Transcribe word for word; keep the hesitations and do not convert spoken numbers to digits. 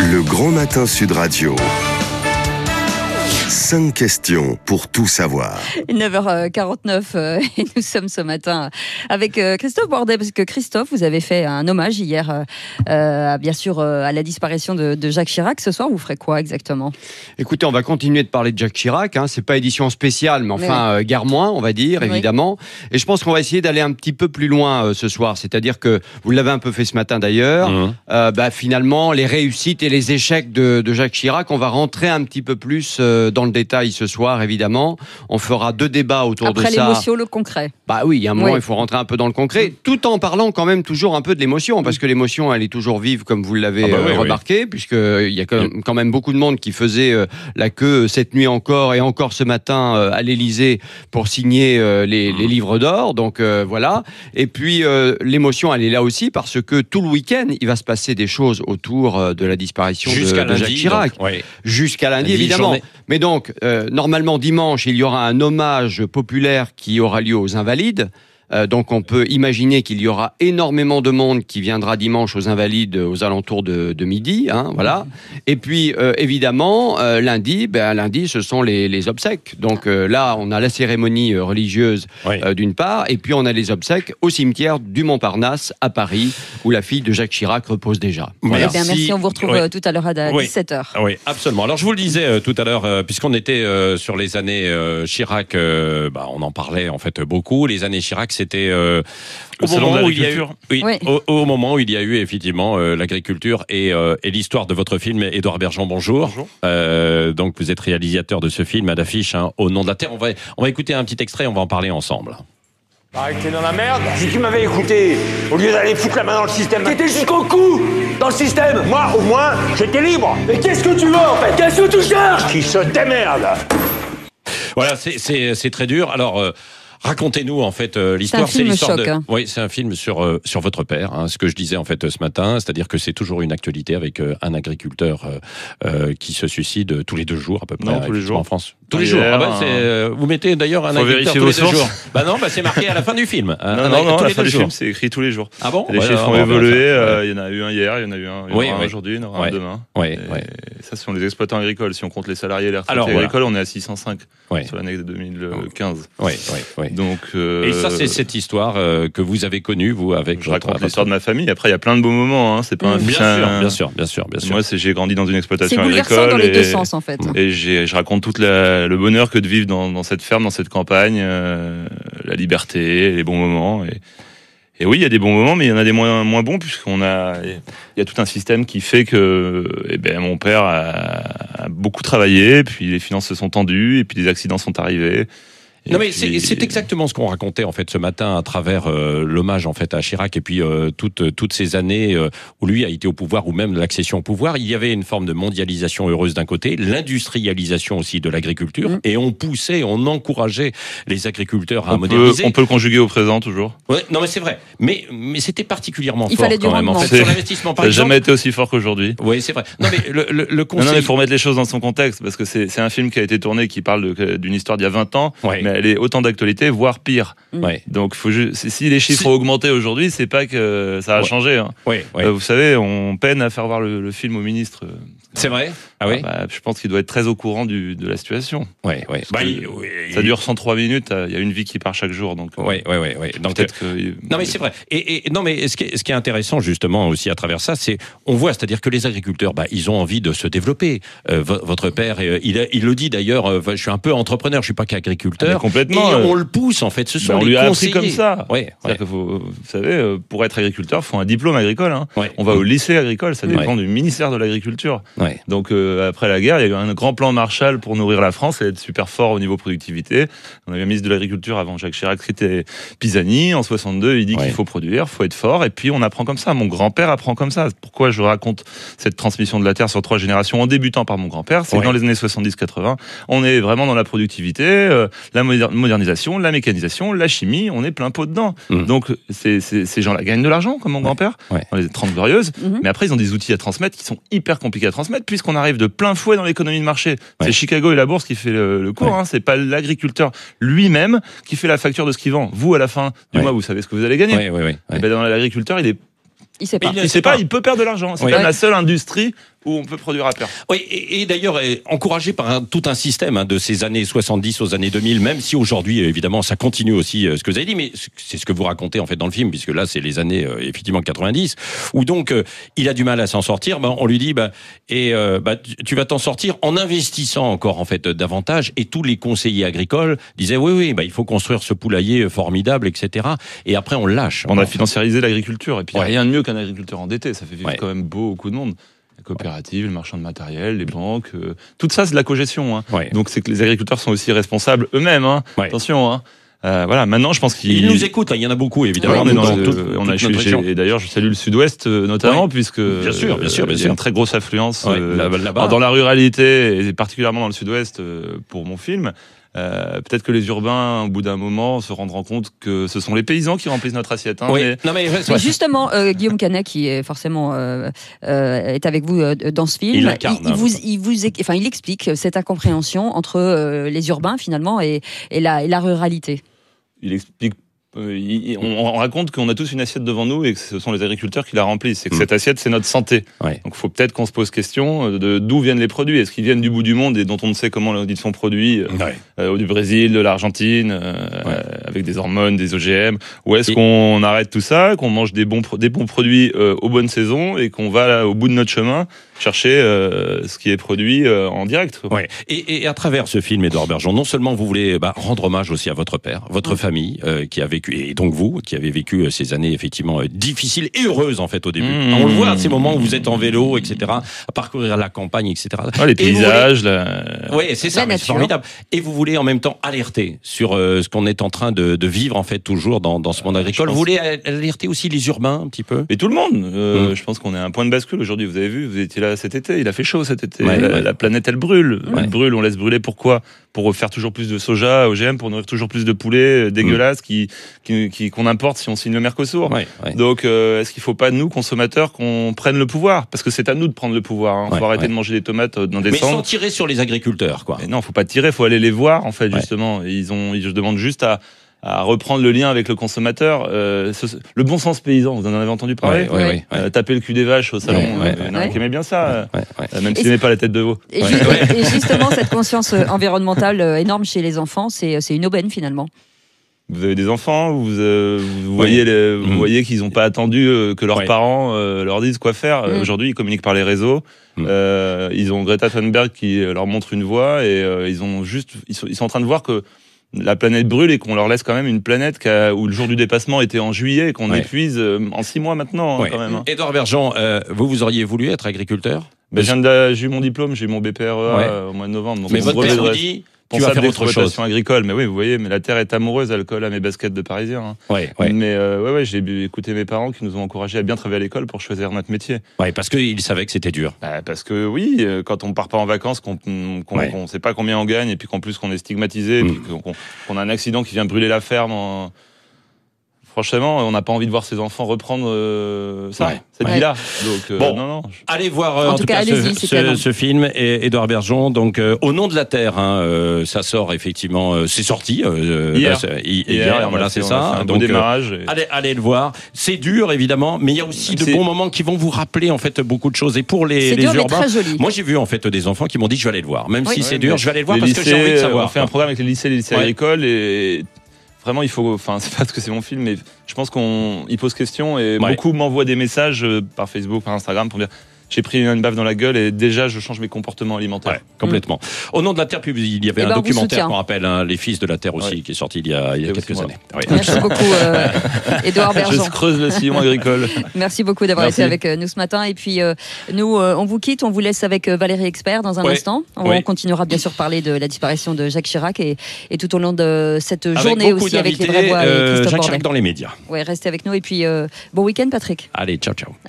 Le Grand Matin Sud Radio. Cinq questions pour tout savoir. neuf heures quarante-neuf euh, et nous sommes ce matin avec euh, Christophe Bordet, parce que Christophe, vous avez fait un hommage hier, euh, bien sûr, euh, à la disparition de, de Jacques Chirac. Ce soir, vous ferez quoi exactement ? Écoutez, on va continuer de parler de Jacques Chirac. Hein. C'est pas édition spéciale, mais enfin, oui. euh, guère moins, on va dire, oui. évidemment. Et je pense qu'on va essayer d'aller un petit peu plus loin euh, ce soir. C'est-à-dire que, vous l'avez un peu fait ce matin d'ailleurs, mmh. euh, bah, finalement, les réussites et les échecs de, de Jacques Chirac, on va rentrer un petit peu plus euh, dans le détail ce soir, évidemment. On fera deux débats autour Après de ça. Après l'émotion, le concret. Bah oui, il y a un moment, oui. il faut rentrer un peu dans le concret, tout en parlant quand même toujours un peu de l'émotion, parce que l'émotion, elle est toujours vive, comme vous l'avez ah bah oui, euh, remarqué, oui. puisqu'il y a quand même beaucoup de monde qui faisait euh, la queue cette nuit encore, et encore ce matin euh, à l'Élysée, pour signer euh, les, les livres d'or. Donc euh, voilà. Et puis, euh, l'émotion, elle est là aussi, parce que tout le week-end, il va se passer des choses autour euh, de la disparition Jusqu'à de, de Jacques lundi, Chirac. Donc, ouais. Jusqu'à lundi, lundi évidemment. Journée. Mais donc, euh, normalement, dimanche, il y aura un hommage populaire qui aura lieu aux Invalides. Euh, donc on peut imaginer qu'il y aura énormément de monde qui viendra dimanche aux Invalides aux alentours de, de midi, hein, voilà. Et puis euh, évidemment euh, lundi, ben lundi ce sont les, les obsèques. Donc euh, là on a la cérémonie religieuse oui. euh, d'une part, et puis on a les obsèques au cimetière du Montparnasse à Paris, où la fille de Jacques Chirac repose déjà. Voilà. Eh bien, merci, on vous retrouve oui. tout à l'heure à oui. dix-sept heures. Oui, absolument. Alors je vous le disais euh, tout à l'heure, euh, puisqu'on était euh, sur les années euh, Chirac, euh, bah, on en parlait en fait beaucoup. Les années Chirac, c'était euh, au moment où il y a eu, oui, oui. Au, au moment où il y a eu effectivement euh, l'agriculture et, euh, et l'histoire de votre film. Édouard Bergeon, bonjour. Bonjour. Euh, donc vous êtes réalisateur de ce film à l'affiche, hein, Au nom de la terre. On va, on va écouter un petit extrait, on va en parler ensemble. Pareil que t'es dans la merde. Si tu m'avais écouté, au lieu d'aller foutre la main dans le système, t'étais jusqu'au cou dans le système. Moi, au moins, j'étais libre. Mais qu'est-ce que tu veux en fait ? Qu'est-ce que tu cherches ? Qui se démerde. Voilà, c'est, c'est, c'est très dur. Alors. Euh, Racontez-nous en fait euh, l'histoire. C'est, un film c'est l'histoire choc, de. Hein. Oui, c'est un film sur euh, sur votre père. Hein, ce que je disais en fait ce matin, c'est-à-dire que c'est toujours une actualité avec euh, un agriculteur euh, euh, qui se suicide tous les deux jours à peu près. Non, tous les jours en France. Tous les jours. Ah bah, c'est, euh, vous mettez d'ailleurs un Faut agriculteur tous les deux jours. Bah non, bah c'est marqué à la fin du film. Non, non, non, non à la fin du film, c'est écrit tous les jours. Ah bon ? Les ouais, chiffres ont évolué. Il euh, y en a eu un hier, il y en a eu un, il y en oui, aura un oui. aujourd'hui, il y en aura ouais. un demain. Ouais, et ouais. ça, ce sont les exploitants agricoles. Si on compte les salariés et les retraités Alors, agricoles, voilà. on est à six cent cinq ouais. sur l'année deux mille quinze. Oui, oui, oui. Donc. Euh, et ça, c'est cette histoire euh, que vous avez connue, vous, avec. Je raconte l'histoire de ma famille. Après, il y a plein de beaux moments. Hein. C'est pas un. Bien sûr, un... bien sûr, bien sûr, bien sûr. Moi, c'est, j'ai grandi dans une exploitation c'est agricole. C'est dans les et, deux sens, en fait. Et j'ai, je raconte tout le bonheur que de vivre dans, dans cette ferme, dans cette campagne, euh, la liberté, les bons moments. Et, et oui, il y a des bons moments, mais il y en a des moins, moins bons, puisqu'on a, il y a tout un système qui fait que, eh ben, mon père a, a beaucoup travaillé, puis les finances se sont tendues, et puis des accidents sont arrivés. Et non mais puis... c'est, c'est exactement ce qu'on racontait en fait ce matin à travers euh, l'hommage en fait à Chirac et puis euh, toutes toutes ces années euh, où lui a été au pouvoir ou même l'accession au pouvoir, il y avait une forme de mondialisation heureuse d'un côté, l'industrialisation aussi de l'agriculture mmh. et on poussait, on encourageait les agriculteurs à on moderniser. Peut, on peut le conjuguer au présent toujours. Ouais, non mais c'est vrai, mais mais c'était particulièrement il fort fallait quand du même en fait c'est... sur l'investissement par ça exemple. Ça n'a jamais été aussi fort qu'aujourd'hui. Oui c'est vrai. Non mais le le, le conseil. Non, non mais faut remettre les choses dans son contexte parce que c'est c'est un film qui a été tourné qui parle de, d'une histoire d'il y a vingt ans, ouais. mais elle est autant d'actualité, voire pire. Ouais. Donc, faut ju- si les chiffres si... ont augmenté aujourd'hui, c'est pas que ça a ouais. changé. Hein. Ouais, ouais. Euh, vous savez, on peine à faire voir le, le film au ministre. C'est vrai ? Ah oui. Bah, je pense qu'il doit être très au courant du, de la situation. Ouais, ouais. Bah, il, oui, ça dure cent trois minutes. Il y a une vie qui part chaque jour, donc. Ouais, ouais, ouais, ouais. Donc peut-être que. Non, mais c'est vrai. Et, et non, mais ce qui, est, ce qui est intéressant justement aussi à travers ça, c'est on voit, c'est-à-dire que les agriculteurs, bah, ils ont envie de se développer. Euh, votre père, il, il le dit d'ailleurs. Euh, je suis un peu entrepreneur, je suis pas qu'agriculteur. Ah, complètement. Et euh... on le pousse en fait. Ce sont bah, on les lui a conseillers. appris comme ça. Ouais. ouais. Que faut, vous savez, pour être agriculteur, il faut un diplôme agricole. Hein. Ouais. On va au lycée agricole, ça dépend ouais. du ministère de l'Agriculture. Ouais. Donc euh, après la guerre, il y a eu un grand plan Marshall pour nourrir la France et être super fort au niveau productivité. On avait un ministre de l'Agriculture avant Jacques Chirac, c'était Pisani. En soixante-deux, il dit ouais. qu'il faut produire, il faut être fort. Et puis on apprend comme ça. Mon grand-père apprend comme ça. Pourquoi je raconte cette transmission de la terre sur trois générations en débutant par mon grand-père ? C'est ouais. que dans les années soixante-dix quatre-vingts, on est vraiment dans la productivité, euh, la modernisation, la mécanisation, la chimie. On est plein pot dedans. Mmh. Donc c'est, c'est, ces gens-là gagnent de l'argent, comme mon ouais. grand-père, ouais. dans les trente glorieuses. Mmh. Mais après, ils ont des outils à transmettre qui sont hyper compliqués à transmettre puisqu'on arrive de plein fouet dans l'économie de marché. Ouais. C'est Chicago et la bourse qui fait le, le cours. Ouais. Hein. C'est pas l'agriculteur lui-même qui fait la facture de ce qu'il vend. Vous, à la fin du ouais. mois, vous savez ce que vous allez gagner. Ouais, ouais, ouais. Et ben dans l'agriculteur, il est Il sait pas. Il, il sait pas, il peut perdre de l'argent. C'est oui. quand même la seule industrie où on peut produire à perte. Oui, et, et d'ailleurs, encouragé par un, tout un système hein, de ces années soixante-dix aux années deux mille, même si aujourd'hui, évidemment, ça continue aussi euh, ce que vous avez dit, mais c'est ce que vous racontez en fait dans le film, puisque là, c'est les années euh, effectivement quatre-vingt-dix, où donc euh, il a du mal à s'en sortir. Ben, on lui dit, bah, et euh, bah, tu, tu vas t'en sortir en investissant encore en fait davantage. Et tous les conseillers agricoles disaient, oui, oui, bah, il faut construire ce poulailler formidable, et cetera. Et après, on lâche. On a financiarisé l'agriculture, et puis il ouais. n'y a rien de mieux qu'un agriculteur endetté. Ça fait vivre ouais. quand même beaucoup de monde. Les coopératives, les marchands de matériel, les banques, euh, tout ça c'est de la cogestion. Hein. Ouais. Donc c'est que les agriculteurs sont aussi responsables eux-mêmes. Hein. Ouais. Attention. Hein. Euh, voilà. Maintenant, je pense qu'ils Ils nous écoutent. Hein. Il y en a beaucoup, évidemment. Ouais, on est dans, dans le, toute, on a toute chez, et d'ailleurs, je salue le Sud-Ouest euh, notamment, ouais. puisque bien sûr, bien sûr, bien il y a sûr. une très grosse affluence ouais, euh, là, là-bas. dans la ruralité et particulièrement dans le Sud-Ouest euh, pour mon film. Euh, peut-être que les urbains, au bout d'un moment, se rendront compte que ce sont les paysans qui remplissent notre assiette. Hein, oui. mais... Non, mais, mais justement, euh, Guillaume Canet, qui est forcément euh, euh, est avec vous euh, dans ce film, il, incarne, il, il, vous, il vous, enfin, il explique cette incompréhension entre euh, les urbains finalement et, et, la, et la ruralité. Il explique. Euh, il, on, on raconte qu'on a tous une assiette devant nous et que ce sont les agriculteurs qui la remplissent. Et que mmh. cette assiette, c'est notre santé. Ouais. Donc, il faut peut-être qu'on se pose question de d'où viennent les produits. Est-ce qu'ils viennent du bout du monde et dont on ne sait comment ils sont produits, ouais. euh, du Brésil, de l'Argentine, euh, ouais. euh, avec des hormones, des O G M, ou est-ce et... qu'on arrête tout ça, qu'on mange des bons des bons produits euh, aux bonnes saisons et qu'on va là, au bout de notre chemin chercher euh, ce qui est produit euh, en direct. Ouais. Et, et à travers ce film, Édouard Bergeon, non seulement vous voulez bah, rendre hommage aussi à votre père, votre mmh. famille, euh, qui a vécu, et donc vous, qui avez vécu ces années effectivement difficiles et heureuses en fait au début. Mmh. On le voit à ces moments où vous êtes en vélo, et cetera, à parcourir la campagne, et cetera. Ah, les paysages, voulez... la... Oui, c'est ça, c'est formidable. Et vous voulez en même temps alerter sur euh, ce qu'on est en train de, de vivre en fait toujours dans, dans ce monde agricole. Pense... Vous voulez alerter aussi les urbains un petit peu. Et tout le monde. Euh, mmh. Je pense qu'on est à un point de bascule aujourd'hui. Vous avez vu, vous étiez là cet été, il a fait chaud cet été. Ouais, la, ouais. la planète, elle brûle. Ouais. Elle brûle, on laisse brûler. Pourquoi ? Pour faire toujours plus de soja, O G M, pour nourrir toujours plus de poulets dégueulasses mmh. qui, qui, qui, qu'on importe si on signe le Mercosur. Ouais, ouais. Donc, euh, est-ce qu'il ne faut pas, nous, consommateurs, qu'on prenne le pouvoir ? Parce que c'est à nous de prendre le pouvoir. Il hein. faut ouais, arrêter ouais. de manger des tomates dans des Mais cendres. sans tirer sur les agriculteurs, quoi. Et non, il ne faut pas tirer, il faut aller les voir, en fait, justement. Ouais. Et ils ont, ils demandent juste à... à reprendre le lien avec le consommateur, euh, ce, le bon sens paysan, vous en avez entendu parler, ouais, ouais, ouais, euh, ouais. Taper le cul des vaches au salon, ouais, ouais, il y en a un qui aimait bien ça, ouais, ouais. Euh, même s'il n'aimait pas la tête de veau. Et, ouais. juste, et justement, cette conscience environnementale énorme chez les enfants, c'est, c'est une aubaine finalement. Vous avez des enfants, vous, euh, vous, voyez, les, vous mmh. voyez qu'ils n'ont pas attendu euh, que leurs ouais. parents euh, leur disent quoi faire. Mmh. Aujourd'hui, ils communiquent par les réseaux. Mmh. Euh, ils ont Greta Thunberg qui leur montre une voie et euh, ils ont juste, ils sont, ils sont en train de voir que la planète brûle et qu'on leur laisse quand même une planète où le jour du dépassement était en juillet et qu'on ouais. épuise en six mois maintenant. Hein, ouais. quand même, hein. Édouard Bergeon, euh, vous, vous auriez voulu être agriculteur ? Ben, j'ai, de, j'ai eu mon diplôme, j'ai eu mon B P R E A ouais. euh, au mois de novembre. Donc mais votre père vous dit, tu vas faire autre chose. Agricole, mais oui, vous voyez, mais la terre est amoureuse, elle colle à mes baskets de Parisien. Hein. Ouais, ouais. Mais euh, ouais, ouais, j'ai écouté mes parents qui nous ont encouragés à bien travailler à l'école pour choisir notre métier. Ouais, parce qu'ils savaient que c'était dur. Bah, parce que oui, quand on part pas en vacances, qu'on qu'on, ouais. qu'on sait pas combien on gagne, et puis qu'en plus qu'on est stigmatisé, mmh. et puis qu'on, qu'on a un accident qui vient brûler la ferme. En... Franchement, on n'a pas envie de voir ses enfants reprendre euh, ça, ouais. cette ouais. vie-là. Donc, euh, bon, non, non. allez voir euh, en, en tout, tout cas, cas ce, ce, ce film, et Édouard Bergeon. Donc, euh, Au nom de la terre, hein, euh, ça sort effectivement, euh, c'est sorti euh, hier. Là, hier, hier, voilà, c'est ça. Un donc, bon démarrage. Et... allez, allez le voir. C'est dur, évidemment, mais il y a aussi c'est... de bons moments qui vont vous rappeler en fait beaucoup de choses. Et pour les, c'est les dur, urbains, mais très joli. Moi, j'ai vu en fait des enfants qui m'ont dit je vais aller le voir, même oui. si ouais, c'est dur, je vais aller le voir parce lycées, que j'ai envie de savoir. On fait un programme avec les lycées, les lycées ouais. agricoles et. Vraiment, il faut. Enfin, c'est parce que c'est mon film, mais je pense qu'on y pose question et ouais. beaucoup m'envoient des messages par Facebook, par Instagram pour dire j'ai pris une baffe dans la gueule et déjà je change mes comportements alimentaires. Ouais, complètement. Mmh. Au nom de la terre, il y avait et un ben documentaire qu'on rappelle, hein, Les Fils de la Terre aussi, ouais. qui est sorti il y a, il y a quelques années. Ouais. Merci beaucoup, euh, Édouard Bergeon. Je creuse le sillon agricole. Merci beaucoup d'avoir Merci. été avec nous ce matin. Et puis euh, nous, euh, on vous quitte, on vous laisse avec Valérie Expert dans un ouais. instant. On ouais. continuera bien sûr parler de la disparition de Jacques Chirac et, et tout au long de cette avec journée aussi avec les vraies voix. Euh, Jacques Chirac dans les médias. Ouais, restez avec nous et puis euh, bon week-end, Patrick. Allez, ciao, ciao.